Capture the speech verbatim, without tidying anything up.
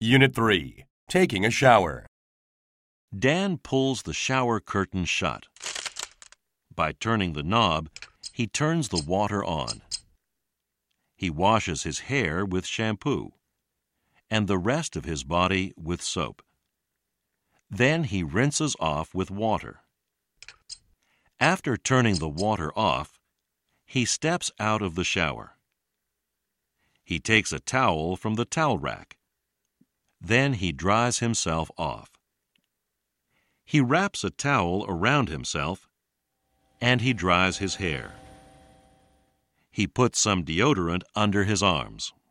Unit three. Taking a shower. Dan pulls the shower curtain shut. By turning the knob, he turns the water on. He washes his hair with shampoo and the rest of his body with soap. Then he rinses off with water. After turning the water off, he steps out of the shower. He takes a towel from the towel rack. Then he dries himself off. He wraps a towel around himself, and he dries his hair. He puts some deodorant under his arms.